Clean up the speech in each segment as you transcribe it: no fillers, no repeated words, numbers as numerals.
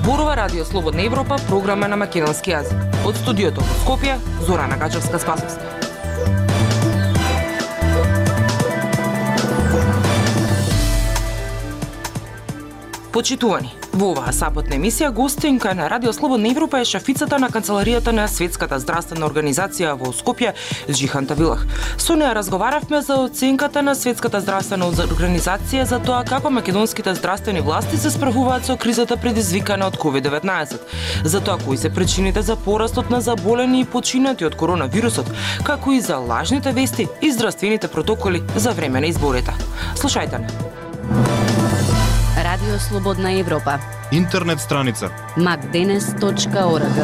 Зборува Радио Слободна Европа, програма на македонски јазик. Од студиото во Скопје, Зорана Гачевска-Спасовска. Почитувани, во оваа саботна емисија гостинка на Радио Слободна Европа е шефицата на канцеларијата на Светската здравствена организација во Скопје, Џихан Тавилах. Со неа разговаравме за оценката на Светската здравствена организација за тоа како македонските здравствени власти се справуваат со кризата предизвикана од COVID-19, за тоа кои се причините за порастот на заболени и починати од коронавирусот, како и за лажните вести и здравствените протоколи за време на изборите. Слушајте не. Радио Слободна Европа. Интернет страница macdenes.org.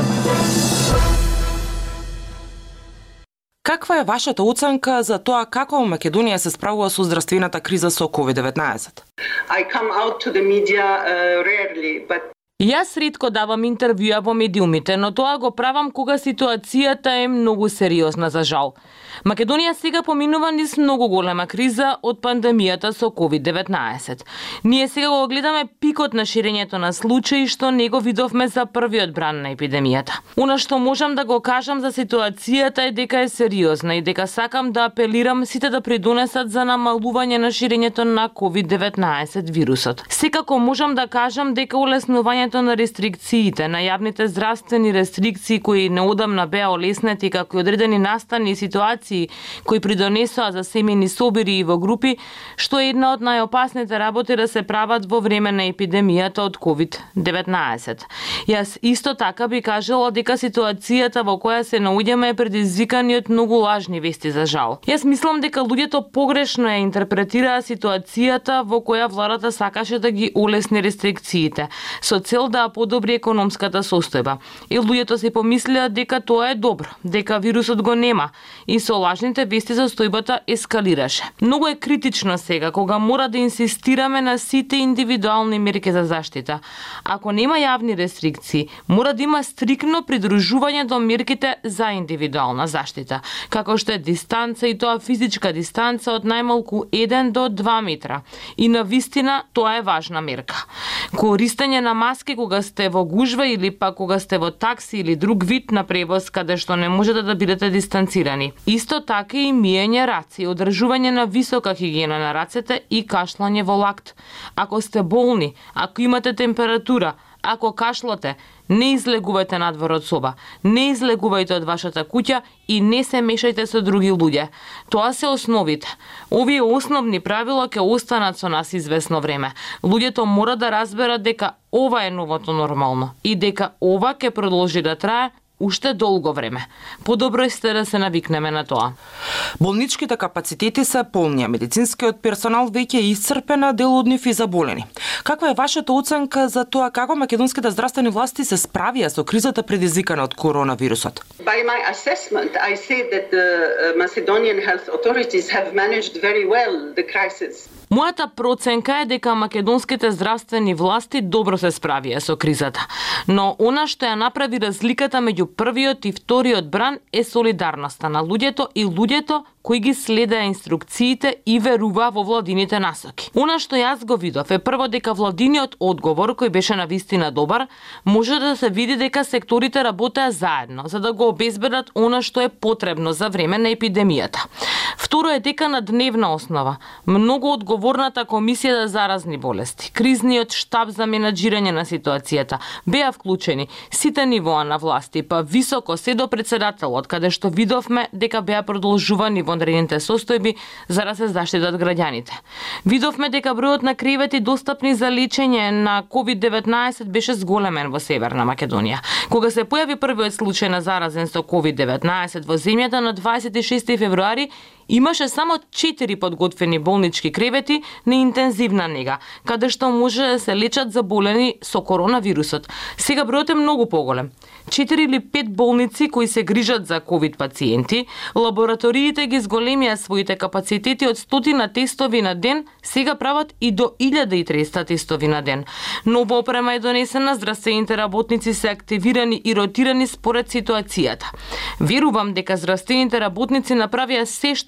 Каква е вашата оценка за тоа како Македонија се справува со здравствената криза со COVID-19? I come out to the media rarely, but Јас ретко давам интервјуа во медиумите, но тоа го правам кога ситуацијата е многу сериозна за жал. Македонија сега поминува низ многу голема криза од пандемијата со COVID-19. Ние сега го гледаме пикот на ширењето на случаи што не го видовме за првиот бран на епидемијата. Она што можам да го кажам за ситуацијата е дека е сериозна и дека сакам да апелирам сите да придонесат за намалување на ширењето на COVID-19 вирусот. Секако можам да кажам дека улеснувањето на рестрикциите, на јавните здравствени рестрикции кои неодамна беа олеснети, како и одредени настани и ситуации кои придонесоа за семејни собири и во групи, што е една од најопасните работи да се прават во време на епидемијата од COVID-19. Јас исто така би кажала дека ситуацијата во која се наоѓаме е предизвикана од многу лажни вести за жал. Јас мислам дека луѓето погрешно ја интерпретираа ситуацијата во која владата сакаше да ги олесни рестрикциите, со цел да подобри економската состојба. И луѓето се помислеа дека тоа е добро, дека вирусот го нема и со лажните вести состојбата ескалираше. Многу е критично сега кога мора да инсистираме на сите индивидуални мерки за заштита. Ако нема јавни рестрикции, мора да има стрикно придружување до мерките за индивидуална заштита, како што е дистанца и тоа физичка дистанца од најмалку 1 до 2 метра. И навистина тоа е важна мерка. Користење на маски кога сте во гужва или па кога сте во такси или друг вид на превоз каде што не можете да бидете дистанцирани. Исто така и миење раци, одржување на висока хигиена на рацете и кашлање во лакт. Ако сте болни, ако имате температура, ако кашлате, не излегувајте надвор од соба, не излегувајте од вашата куќа и не се мешајте со други луѓе. Тоа се основите. Овие основни правила ќе останат со нас известно време. Луѓето мора да разберат дека ова е новото нормално и дека ова ќе продолжи да трае уште долго време. Подобро сте да се навикнеме на тоа. Болничките капацитети се полни, а медицинскиот персонал веќе е исцрпен, а дел од нив и заболени. Каква е вашата оценка за тоа како македонските здравствени власти се справија со кризата предизвикана од коронавирусот? by my assessment, I say that the Macedonian health authorities have managed very well the crisis. Мојата проценка е дека македонските здравствени власти добро се справија со кризата, но она што ја направи разликата меѓу првиот и вториот бран е солидарноста на луѓето и луѓето кои ги следеа инструкциите и верува во владините насоки. Она што јас го видов е прво дека владиниот одговор, кој беше навистина добар, може да се види дека секторите работеа заедно за да го обезбедат она што е потребно за време на епидемијата. Второ е дека на дневна основа многу одговорната комисија за заразни болести, кризниот штаб за менаџирање на ситуацијата беа вклучени сите нивоа на власти, па високо се до председателот, каде што видовме дека беа продолжувани вонредните состојби за да се заштитат граѓаните. Видовме дека бројот на кревети достапни за лечење на COVID-19 беше зголемен во Северна Македонија. Кога се појави првиот случај на заразен со COVID-19 во земјата на 26 февруари, имаше само 4 подготвени болнички кревети на интензивна нега, каде што може да се лечат заболени со коронавирусот. Сега бројот е многу поголем. 4 или 5 болници кои се грижат за ковид пациенти, лабораториите ги зголемија своите капацитети од 100 тестови на ден, сега прават и до 1300 тестови на ден. Нова опрема е донесена, здравствените работници се активирани и ротирани според ситуацијата. Верувам дека здравствените работници направија се што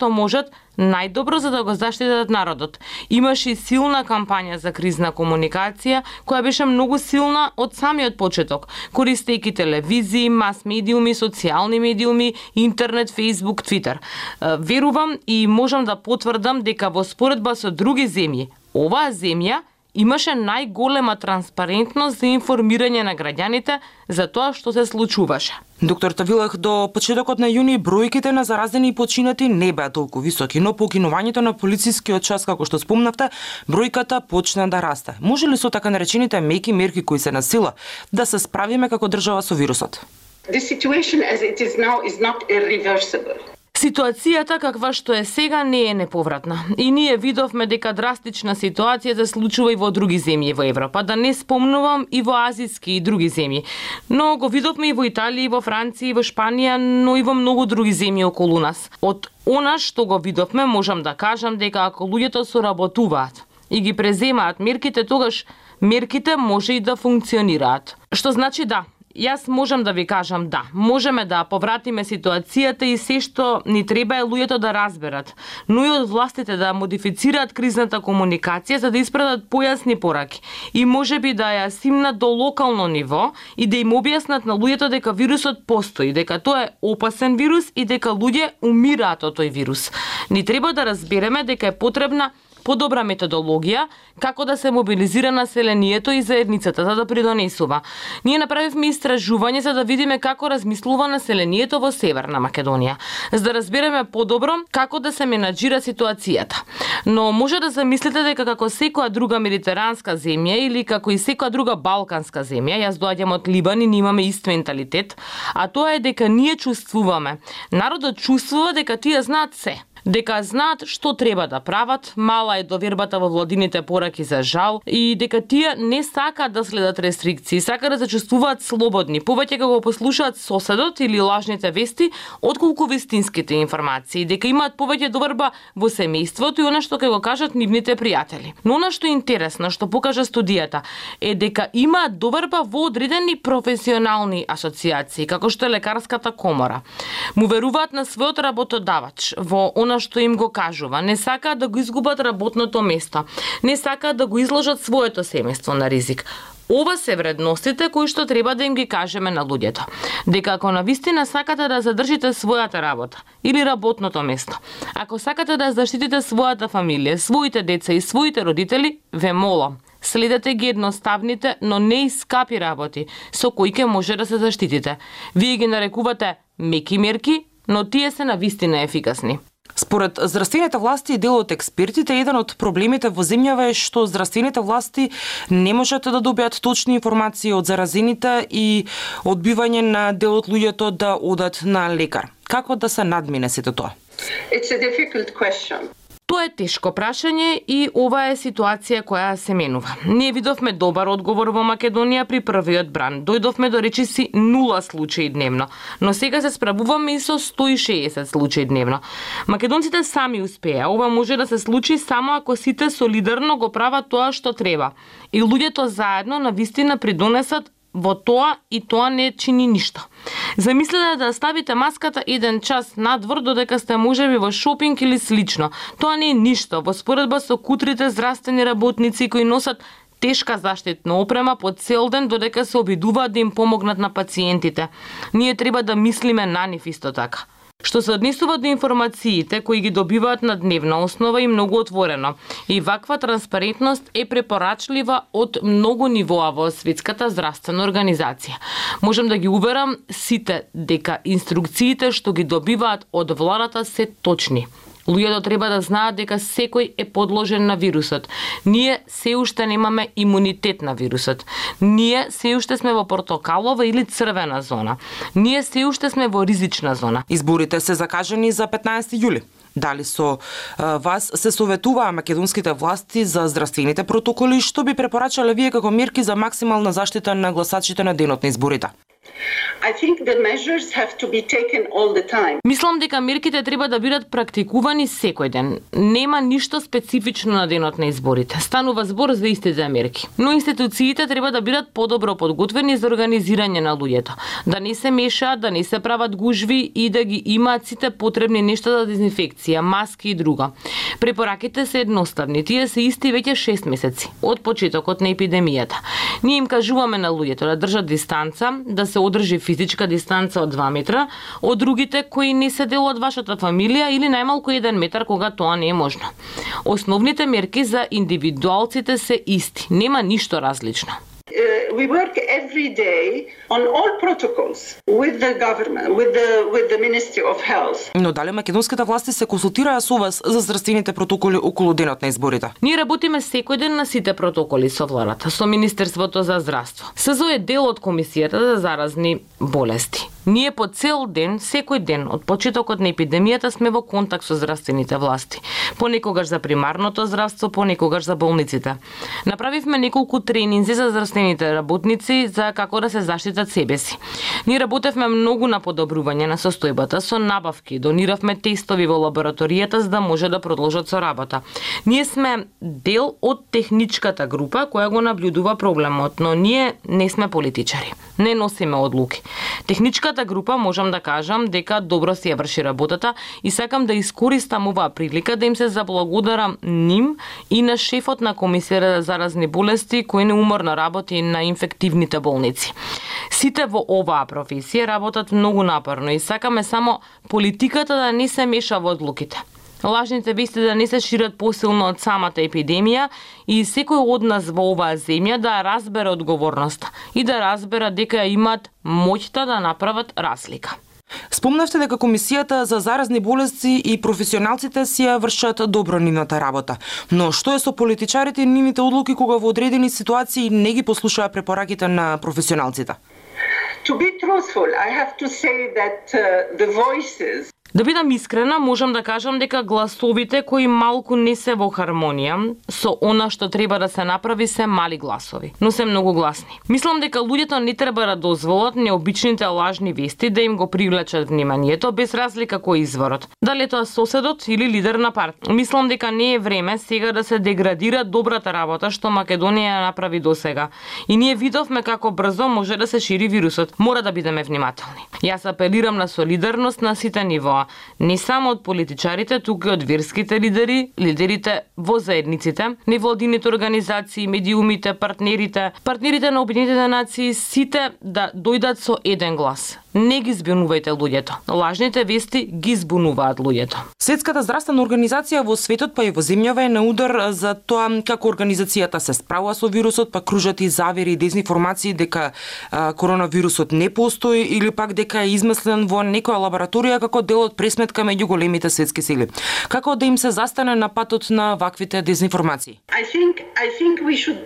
можат најдобро за да го заштитат народот. Имаше и силна кампања за кризна комуникација, која беше многу силна од самиот почеток, користејќи телевизии, мас медиуми, социјални медиуми, интернет, Facebook, Twitter. Верувам и можам да потврдам дека во споредба со други земји, оваа земја имаше најголема транспарентност за информирање на граѓаните за тоа што се случуваше. Доктор Тавилах, до почетокот на јуни бројките на заразени и починати не беа толку високи, но по укинувањето на полицискиот час, како што спомнавте, бројката почна да расте. Може ли со така наречените меки мерки кои се на сила да се справиме како држава со вирусот? The situation as it is now is not irreversible. Ситуацијата каква што е сега не е неповратна. И ние видовме дека драстична ситуација се случува и во други земји во Европа, да не спомнувам и во азиски и други земји. Но го видовме и во Италија, и во Франција, и во Шпанија, но и во многу други земји околу нас. Од она што го видовме, можам да кажам дека ако луѓето соработуваат и ги преземаат мерките, тогаш мерките може и да функционираат. Што значи да, јас можам да ви кажам да, можеме да повратиме ситуацијата и се што ни треба е луѓето да разберат, но и од властите да модифицираат кризната комуникација за да испратат појасни пораки и можеби да ја симнат до локално ниво и да им објаснат на луѓето дека вирусот постои, дека тоа е опасен вирус и дека луѓе умираат од тој вирус. Ни треба да разбереме дека е потребна подобра методологија како да се мобилизира населението и заедницата за да придонесува. Ние направивме истражување за да видиме како размислува населението во Северна Македонија, за да разбереме подобро како да се менаџира ситуацијата. Но може да замислите дека како секоја друга медитеранска земја или како и секоја друга балканска земја, јас доаѓам од Либан и ние имаме ист менталитет, а тоа е дека ние чувствуваме. Народот чувствува дека тие знаат се. Дека знаат што треба да прават, мала е довербата во владините пораки за жал и дека тие не сакаат да следат рестрикции, сакаат да се чувствуваат слободни, повеќе кога го послушаат соседот или лажните вести, отколку вистинските информации, дека имаат повеќе доверба во семејството и она што ќе го кажат нивните пријатели. Но она што е интересно, што покажа студијата, е дека имаат доверба во одредени професионални асоциации, како што е лекарската комора. Му веруваат на својот работодавач во она што им го кажува, не сакаат да го изгубат работното место, не сакаат да го изложат своето семејство на ризик. Ова се вредностите кои што треба да им ги кажеме на луѓето. Дека ако навистина сакате да задржите својата работа или работното место, ако сакате да заштитите својата фамилија, своите деца и своите родители, ве молам, следете ги едноставните, но не и скапи работи со кои ќе може да се заштитите. Вие ги нарекувате меки мерки, но тие се навистина ефикасни. Според здравствените власти и дел од експертите, еден од проблемите во земјава е што здравствените власти не можат да добијат точни информации од заразените и одбивање на дел од луѓето да одат на лекар. Како да се надмине сето тоа? It's a difficult question. Тоа е тешко прашање и ова е ситуација која се менува. Ние видовме добар одговор во Македонија при првиот бран. Дојдовме до речиси 0 случаи дневно, но сега се справуваме и со 160 случаи дневно. Македонците сами успеа. Ова може да се случи само ако сите солидарно го прават тоа што треба. И луѓето заедно навистина придонесат во тоа и тоа не чини ништо. Замислете да ставите маската еден час надвор додека сте можеби во шопинг или слично. Тоа не е ништо во споредба со кутрите здравствени работници кои носат тешка заштитна опрема по цел ден додека се обидуваат да им помогнат на пациентите. Ние треба да мислиме на нив исто така. Што се однесува до информациите кои ги добиваат на дневна основа и многу отворено. И ваква транспарентност е препорачлива од многу нивоа во Светската здравствена организација. Можам да ги уверам сите дека инструкциите што ги добиваат од владата се точни. Луѓето треба да знаат дека секој е подложен на вирусот. Ние се уште немаме имунитет на вирусот. Ние се уште сме во портокалова или црвена зона. Ние се уште сме во ризична зона. Изборите се закажани за 15 јули. Дали со вас се советуваа македонските власти за здравствените протоколи, што би препорачале вие како мерки за максимална заштита на гласачите на денот на изборите? I think the measures have to be taken all the time. Мислам дека мерките треба да бидат практикувани секој ден. Нема ништо специфично на денот на изборите. Станува збор за истите мерки. Но институциите треба да бидат подобро подготвени за организирање на луѓето. Да не се мешаат, да не се прават гужви и да ги имаат сите потребни нешта за дезинфекција, маски и друго. Препораките се едноставни. Тие се исти веќе 6 месеци од почетокот на епидемијата. Ние им кажуваме на луѓето да држат дистанца, да се одржи физичка дистанца од 2 метра од другите кои не се дел од вашата фамилија или најмалку 1 метар кога тоа не е можно. Основните мерки за индивидуалците се исти. Нема ништо различно. We work every day on all protocols with the government, with the Ministry of Health. Но дали македонските власти се консултираа со вас за здравствените протоколи околу денот на изборите? Ние работиме секој ден на сите протоколи со владата, со Министерството за здравство. СЗО е дел од Комисијата за заразни болести. Ние по цел ден, секој ден, од почетокот на епидемијата сме во контакт со здравствените власти. Понекогаш за примарното здравство, понекогаш за болниците. Направивме неколку тренинзи за здравствените работници за како да се заштитат себе си. Ние работевме многу на подобрување на состојбата со набавки, дониравме тестови во лабораторијата за да може да продолжат со работа. Ние сме дел од техничката група која го наблюдува проблемот, но ние не сме политичари. Не носиме одлуки. Техничката група можам да кажам дека добро си ја врши работата и сакам да искористам оваа прилика да им се заблагодарам ним и на шефот на Комисијата за заразни болести кој неуморно работи на инфективните болници. Сите во оваа професија работат многу напорно и сакаме само политиката да не се меша во одлуките. Лажните вести да не се шират посилно од самата епидемија и секој од нас во оваа земја да разбере одговорноста и да разбере дека имаат моќта да направат разлика. Спомнавте дека Комисијата за заразни болести и професионалците си ја вршат добро нивната работа. Но што е со политичарите и нивните одлуки кога во одредени ситуации не ги послушаа препораките на професионалците? To be truthful, I have to say that the voices. Да бидам искрена, можам да кажам дека гласовите кои малку не се во хармонија со она што треба да се направи се мали гласови, но се многу гласни. Мислам дека луѓето не треба да дозволат необичните лажни вести да им го привлечат вниманието без разлика кој изворот. Дали тоа соседот или лидер на партија. Мислам дека не е време сега да се деградира добрата работа што Македонија ја направи досега. И ние видовме како брзо може да се шири вирусот. Мора да бидеме внимателни. Јас апелирам на солидарност на сите нивоа. Не само од политичарите, туку и од верските лидери, лидерите во заедниците, невладините организации, медиумите, партнерите на Обединетите нации, сите да дојдат со еден глас. Не ги збунувајте луѓето. Лажните вести ги збунуваат луѓето. Светската здравствена организација во светот па и во земјава е на удар за тоа како организацијата се справува со вирусот, па кружат и завери и дезинформации дека коронавирусот не постои или пак дека е измислен во некоја лабораторија како дел од пресметка меѓу големите светски сили. Како да им се застане на патот на ваквите дезинформации? I think we should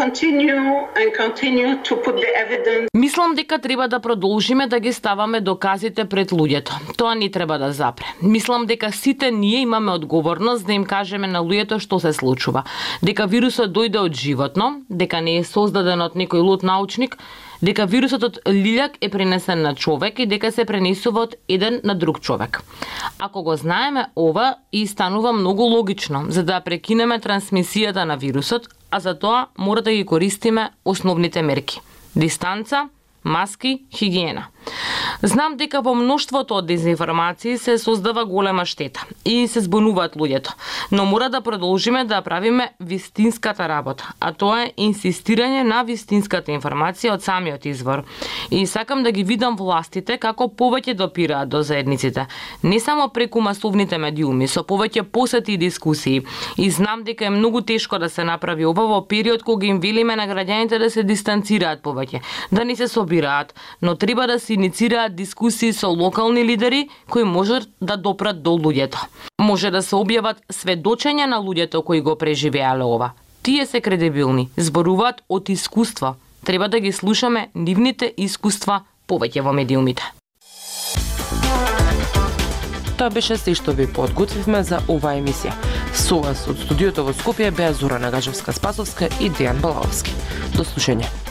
continue to put the evidence. Мислам дека треба да продолжиме да ги ставаме доказите пред луѓето. Тоа не треба да запре. Мислам дека сите ние имаме одговорност да им кажеме на луѓето што се случува. Дека вирусот дојде од животно, дека не е создаден од некој луд научник, дека вирусот од лилјак е пренесен на човек и дека се пренесува од еден на друг човек. Ако го знаеме ова, и станува многу логично за да прекинеме трансмисијата на вирусот, а за тоа мора да ги користиме основните мерки. Дистанца, маски, хигиена. Знам дека во мноштвото од дезинформации се создава голема штета и се збунуваат луѓето, но мора да продолжиме да правиме вистинската работа, а тоа е инсистирање на вистинската информација од самиот извор. И сакам да ги видам властите како повеќе допираат до заедниците, не само преку масовните медиуми, со повеќе посети и дискусии. И знам дека е многу тешко да се направи ова во период кога им велиме на граѓаните да се дистанцираат повеќе, да не се собираат, но треба да се инициираат дискусии со локални лидери кои можат да допрат до луѓето. Може да се објават сведочења на луѓето кои го преживеале ова. Тие се кредибилни, зборуваат од искуство. Треба да ги слушаме нивните искуства повеќе во медиумите. Тоа беше се што ви подготвивме за оваа емисија. Со вас од студиото во Скопје беа Зора Нагажевска-Спасовска и Дејан Балаовски. До слушање.